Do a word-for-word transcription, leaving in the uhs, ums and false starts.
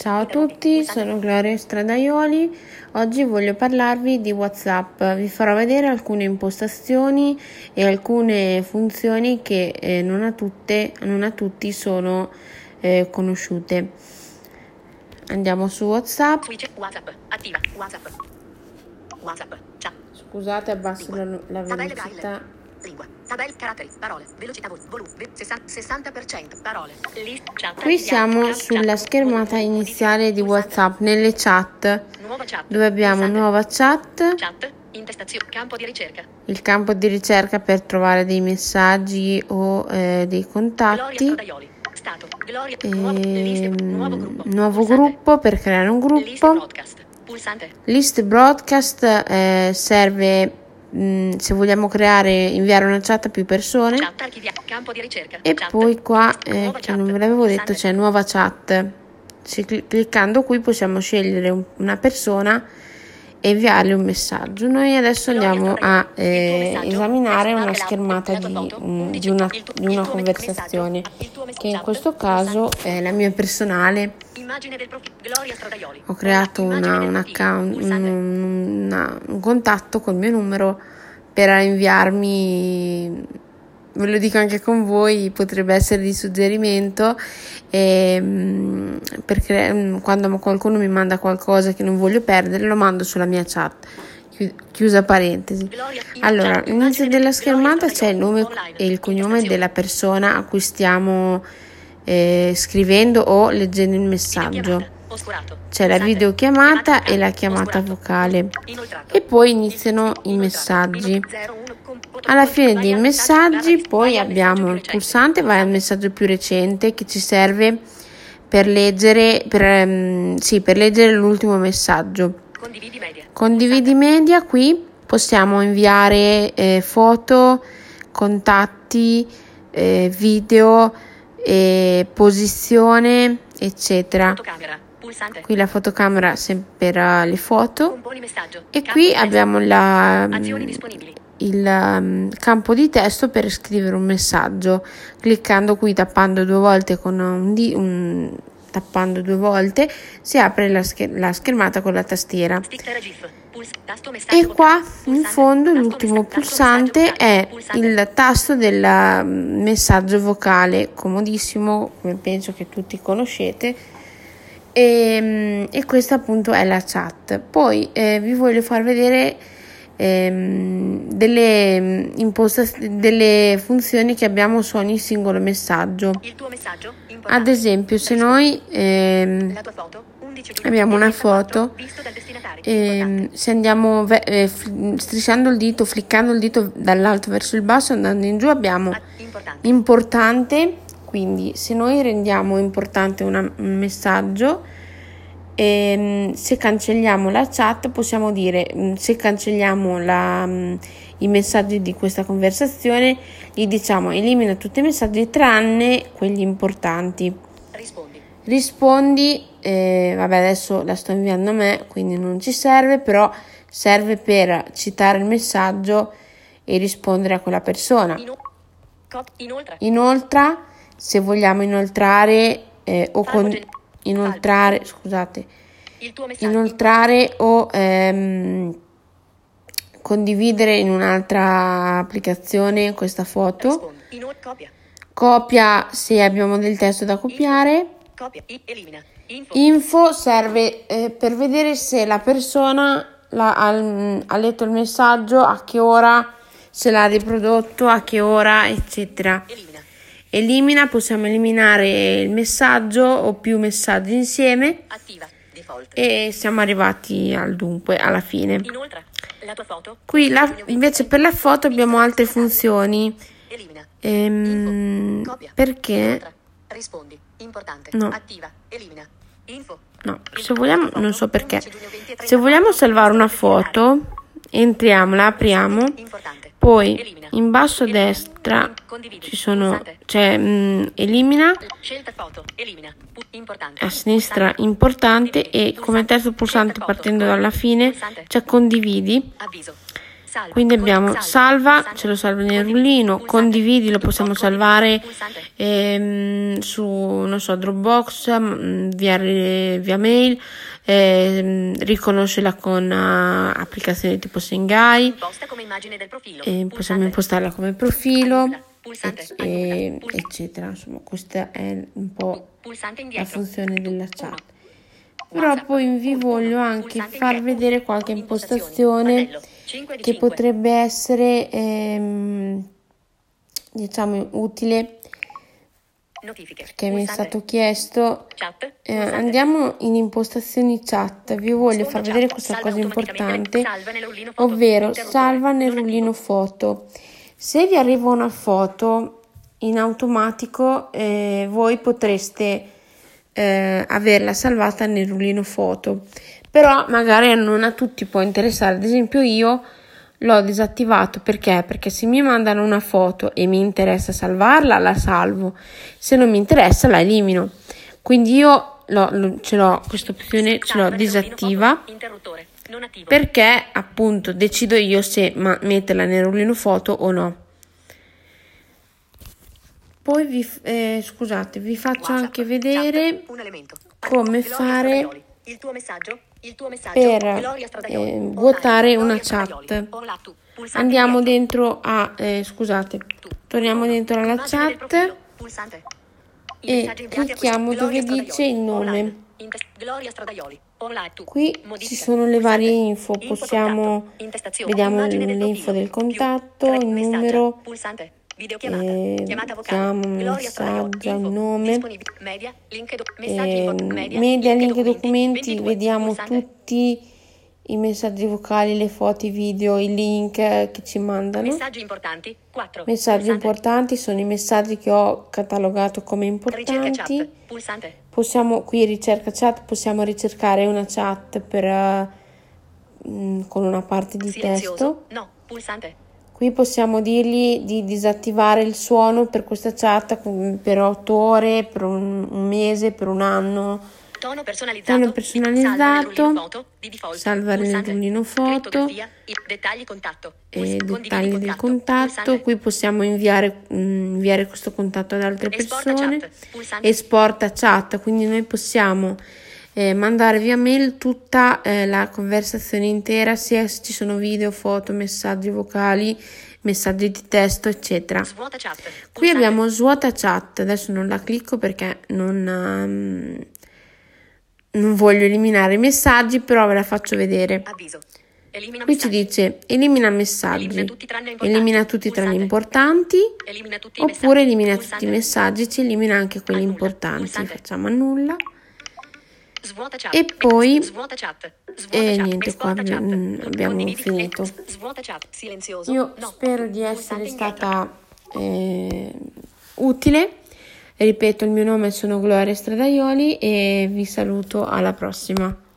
Ciao a tutti, sono Gloria Stradaioli. Oggi voglio parlarvi di WhatsApp. Vi farò vedere alcune impostazioni e alcune funzioni che eh, non a tutte, non a tutti sono eh, conosciute. Andiamo su WhatsApp. WhatsApp, attiva, WhatsApp. WhatsApp, chat. Scusate, abbasso la, la velocità. Lingua, tabelle, caratteri, parole, velocità, volume, sessanta per cento, parole, list, chat. Qui siamo sulla schermata iniziale di WhatsApp, nelle chat, dove abbiamo nuova chat, Chat, intestazione, campo di ricerca. il campo di ricerca per trovare dei messaggi o eh, dei Gloria contatti, Stradaioli, stato, Gloria, nuovo, list, ehm, nuovo gruppo. nuovo Pulsante. gruppo per creare un List gruppo. broadcast, pulsante. List broadcast eh, serve mh, se vogliamo creare, inviare una chat a più persone. Chat archivia, campo di ricerca. E Chat, poi qua, list, eh, nuova che chat, non ve l'avevo detto, pulsante. c'è nuova chat. Se cl- cliccando qui possiamo scegliere un- una persona e inviarle un messaggio. Noi adesso andiamo a eh, esaminare una schermata di, mm, di una, di una conversazione, che in questo caso è la mia personale. Immagine del profilo Gloria Stradaioli. Ho creato Immagine una, del un, profilo, account, un, pulsante. una- un contatto col mio numero per inviarmi, ve lo dico anche con voi, potrebbe essere di suggerimento, e, perché quando qualcuno mi manda qualcosa che non voglio perdere lo mando sulla mia chat, Chi- chiusa parentesi. Gloria, Allora, chat, all'inizio immagine della del- schermata Gloria c'è il nome Stradaioli, e il cognome intestazione. della persona a cui stiamo eh, scrivendo o leggendo il messaggio. Videochiamata, oscurato. C'è la Pulsante. videochiamata e la vocale, chiamata oscurato. vocale. Inoltrato. E poi iniziano i Inoltrato. messaggi. Inol- zero uno con- Alla fine dei vai al messaggi messaggio, poi vai al abbiamo messaggio il più recente. pulsante, vai al messaggio più recente che ci serve per leggere, per, ehm, sì, per leggere l'ultimo messaggio. Condividi media. Condividi media, qui possiamo inviare eh, foto, contatti, eh, video, eh, posizione, eccetera. Fotocamera. Pulsante. Qui la fotocamera sempre per uh, le foto. Componi messaggio. E Campo qui di testo. abbiamo la, Azioni mm, disponibili. il um, campo di testo per scrivere un messaggio. Cliccando qui, tappando due volte con un, di- un tappando due volte si apre la, scher- la schermata con la tastiera. Sticker GIF. Puls- tasto messaggio E qua vocale. in Pulsante. fondo Tasto l'ultimo messa- tasto pulsante messaggio vocale. è Pulsante. il tasto del mm, messaggio vocale, comodissimo, come penso che tutti conoscete. E, e questa appunto è la chat. Poi eh, vi voglio far vedere ehm, delle, imposta- delle funzioni che abbiamo su ogni singolo messaggio. Il tuo messaggio. Ad Importante. esempio, se noi ehm, La tua foto. undici abbiamo una trentaquattro, foto, visto dal destinatario. ehm, Importante. se andiamo ve- eh, fl- strisciando il dito, fliccando il dito dall'alto verso il basso, andando in giù, abbiamo Ah, importante. importante. Quindi se noi rendiamo importante una- un messaggio, ehm, se cancelliamo la chat possiamo dire, mm, se cancelliamo la, mm, i messaggi di questa conversazione, gli diciamo elimina tutti i messaggi tranne quelli importanti. Rispondi. Rispondi, eh, vabbè, adesso la sto inviando a me, quindi non ci serve, però serve per citare il messaggio e rispondere a quella persona. Ino- co- inoltre. Inoltre, se vogliamo inoltrare eh, o con- Salvo gen- inoltrare, scusate, Il tuo messaggio. inoltrare o ehm, condividere in un'altra applicazione questa foto. Rispondi. Inol- copia. Copia se abbiamo del testo da copiare. Copia. I- elimina. Info. Info serve eh, per vedere se la persona la- ha, ha letto il messaggio, a che ora, se l'ha riprodotto, a che ora, eccetera. Elimina. Elimina, possiamo eliminare il messaggio o più messaggi insieme Attiva. Default. e siamo arrivati al dunque, alla fine. Inoltre. La tua foto. Qui la- invece per la foto abbiamo altre funzioni. Elimina. Ehm, Info. Copia. perché? Inoltre. Rispondi. Importante. No. Attiva. Elimina. Info. No, se vogliamo, non so perché. Se vogliamo salvare una foto, entriamo, la apriamo, Importante. poi Elimina. in basso a Elimina. destra Condividi. ci sono, Pulsante. c'è mm, elimina, Scelta foto. Elimina. Pu- importante. a sinistra Pulsante. importante e Condividi. come terzo pulsante Scelta foto. partendo dalla fine Pulsante. c'è condividi. Avviso. Salva. Quindi abbiamo Salva. salva, Pulsante. ce lo salva nel Condividi. rullino, Pulsante. condividi, lo possiamo Condividi. salvare Pulsante. ehm, su, non so, Dropbox, mm, via, via mail, ehm, riconoscerla con uh, applicazioni tipo Sengai, Imposta come immagine del profilo. e possiamo Pulsante. impostarla come profilo, Annulla. Pulsante. e- e- Annulla. Pulsante. eccetera. Insomma, questa è un po' Pulsante la indietro. funzione della Uno. chat. Però WhatsApp. poi vi Uno. voglio anche Pulsante far indietro. vedere qualche Impostazioni. impostazione Pannello. cinque di che cinque. potrebbe essere, ehm, diciamo, utile, Notifiche. che mi è Pulsante. stato chiesto. Chat. Eh, Pulsante. andiamo in impostazioni chat. Vi voglio Sfondo far chat. vedere questa Salva cosa automaticamente. importante, Salva nel rullino foto. ovvero Interruttore. salva nel Non attivo. rullino foto. Se vi arriva una foto in automatico, eh, voi potreste eh, averla salvata nel rullino foto, però magari non a tutti può interessare. Ad esempio, io l'ho disattivato perché? Perché se mi mandano una foto e mi interessa salvarla, la salvo, se non mi interessa la elimino. Quindi io l'ho, lo- ce l'ho, questa opzione ce l'ho Salva nel rullino disattiva, foto. Interruttore. Non attivo. perché appunto decido io se ma- metterla nel rullino foto o no. Poi vi, f- eh, scusate, vi faccio WhatsApp. anche vedere Chat. Un elemento. come Gloria fare Stradaioli. Il tuo messaggio. Il tuo messaggio. per Gloria Stradaioli. eh, Online. vuotare Gloria una Stradaioli. chat. Hola, tu. Pulsante Andiamo indietro. dentro a, eh, scusate, Tu. torniamo Uno. dentro alla Immagine del chat profilo. Pulsante. I e messaggi inviati a clicchiamo questo- dove Gloria dice il Stradaioli. nome. Online. Intes- Gloria Stradaioli. Online. Tu. Qui ci Modifica. sono le Pulsante. varie info, Info possiamo, contatto. Intestazione. vediamo Immagine del l'info profilo. del Più. contatto, Tre. il Messaggia. numero, Pulsante. Videochiamata. eh, Chiamata vocale. chiamo, Gloria Stradaioli. messaggio, Info. nome, Disponibile. Media. Link. Do- messaggi. eh, info- media. media, link e documenti. documenti, ventidue. vediamo Pulsante. tutti i messaggi vocali, le foto, i video, i link eh, che ci mandano. Messaggi importanti. quattro. Messaggi Pulsante. importanti sono i messaggi che ho catalogato come Ricerca importanti. chat. Pulsante. Possiamo, qui ricerca chat, possiamo ricercare una chat per, eh, mm, con una parte di Silenzioso. testo. No. Pulsante. Qui possiamo dirgli di disattivare il suono per questa chat con- per otto ore, per un, un mese, per un anno. Tono personalizzato. Tono Salva nel personalizzato. rullino foto. Di default. Salva nel Pulsante. rullino foto. Crittografia. I- Dettagli contatto. E Puls- condividi dettagli del contatto. Pulsante. Qui possiamo inviare, mm, inviare questo contatto ad altre Esporta persone. chat. Pulsante. Esporta chat, quindi noi possiamo eh, mandare via mail tutta eh, la conversazione intera, sia se ci sono video, foto, messaggi vocali, messaggi di testo, eccetera. Svuota chat. Qui Pulsante. abbiamo svuota chat, adesso non la clicco perché non, ehm, non voglio eliminare i messaggi, però ve la faccio vedere. Avviso. Elimina Qui ci messaggi. dice elimina messaggi, Elimina tutti tranne importanti. elimina tutti tranne Pulsante. importanti, Elimina tutti i oppure messaggi. elimina Pulsante. tutti i messaggi, ci elimina anche quelli Annulla. importanti. Pulsante. Facciamo annulla. Svuota chat. E poi- Svuota chat. Svuota e chat. niente, qua Esporta chat. mm, abbiamo Condividi- finito. eh, Svuota chat. Silenzioso. Io No. spero di essere Pulsante indietro. stata eh, utile. Ripeto, il mio nome sono Gloria Stradaioli e vi saluto alla prossima.